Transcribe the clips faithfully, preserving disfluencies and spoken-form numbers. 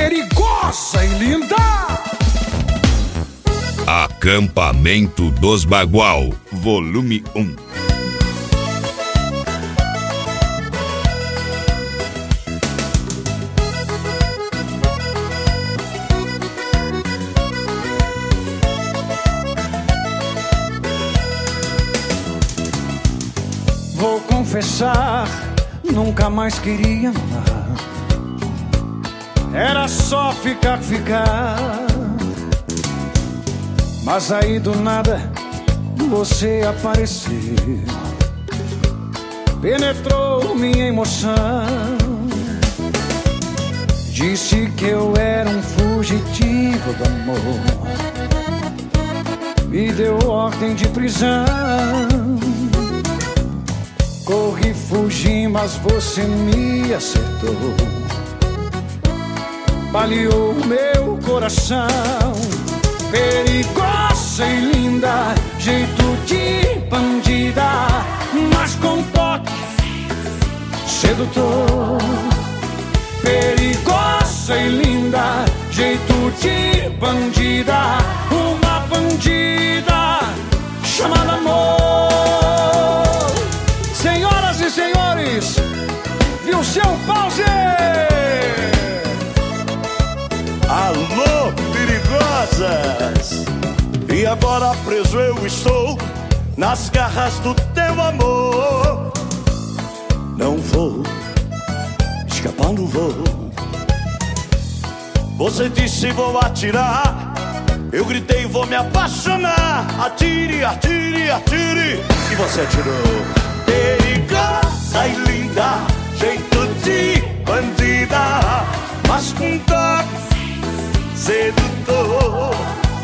perigosa e linda. Acampamento dos Bagual, volume um. Vou confessar, nunca mais queria amar. Era só ficar, ficar. Mas aí do nada você apareceu, penetrou minha emoção. Disse que eu era um fugitivo do amor, me deu ordem de prisão. Corri, fugi, mas você me acertou, baleou meu coração. Perigosa e linda, jeito de bandida, mas com toque sedutor. Perigosa e linda, jeito de bandida, uma bandida chamada amor. Senhoras e senhores, viu seu pause? Alô, perigosas! E agora preso eu estou nas garras do teu amor. Não vou, escapar não vou. Você disse vou atirar, eu gritei vou me apaixonar. Atire, atire, atire, e você atirou. Perigosa e linda, jeito de bandida, mas com toque sedutor.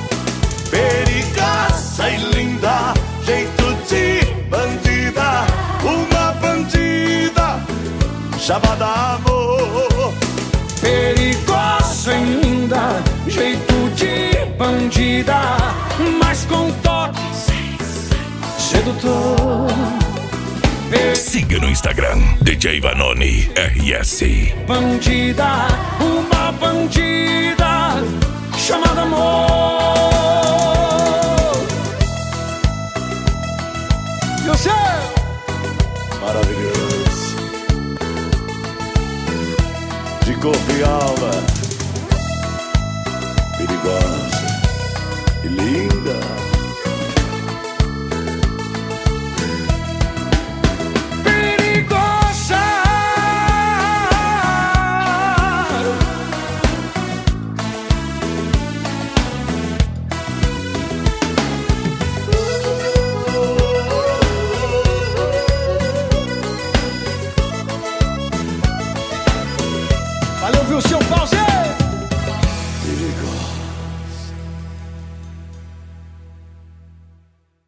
Perigosa e linda, jeito de bandida, uma bandida chamada amor. Perigosa e linda, jeito de bandida, mas com toque sedutor. Siga no Instagram, D J Vanoni R S. Bandida, uma bandida chamada amor. Você maravilhoso, de corpo e alma, perigosa e linda.